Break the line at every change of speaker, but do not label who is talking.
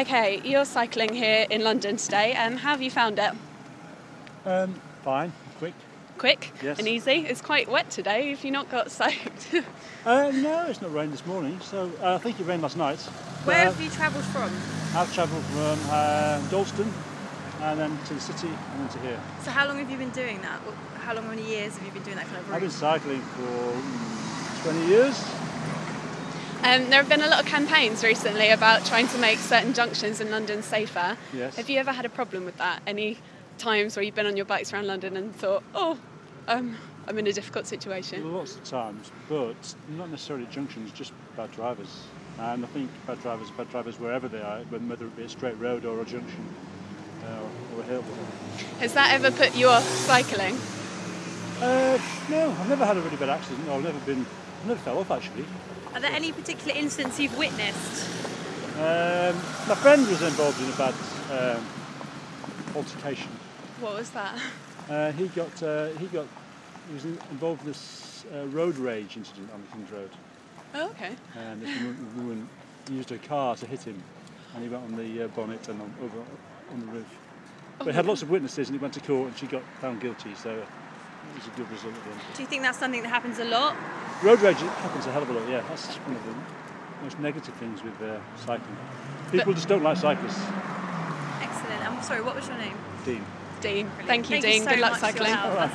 Okay, you're cycling here in London today. How have you found it?
Fine, quick.
Quick
Yes.
and easy? It's quite wet today. Have you not got soaked?
No, it's not rained this morning, so I think it rained last night.
Where have you travelled from?
I've travelled from Dalston and then to the city and then to here.
So how long have you been doing that? How many years have you been doing that kind of route?
I've been cycling for 20 years.
There have been a lot of campaigns recently about trying to make certain junctions in London safer.
Yes.
Have you ever had a problem with that? Any times where you've been on your bikes around London and thought, I'm in a difficult situation?
Lots of times, but not necessarily at junctions, just bad drivers. And I think bad drivers wherever they are, whether it be a straight road or a junction or a hill.
Has that ever put you off cycling?
No, I've never had a really bad accident. No, I've never fell off actually.
Are there any particular incidents you've witnessed?
My friend was involved in a bad altercation.
What was that?
He was involved in this road rage incident on the King's Road.
Oh, okay.
And this woman used her car to hit him, and he went on the bonnet and over on the roof. But he had lots of witnesses, and he went to court, and she got found guilty. So it was a good result at the end.
Do you think that's something that happens a lot?
Road rage happens a hell of a lot. Yeah, that's one of the most negative things with cycling. People just don't like cyclists.
Excellent. I'm sorry, what was your name?
Dean.
Dean. Thank you,
Thank you
Dean.
so
Good luck
much for your
cycling.
help.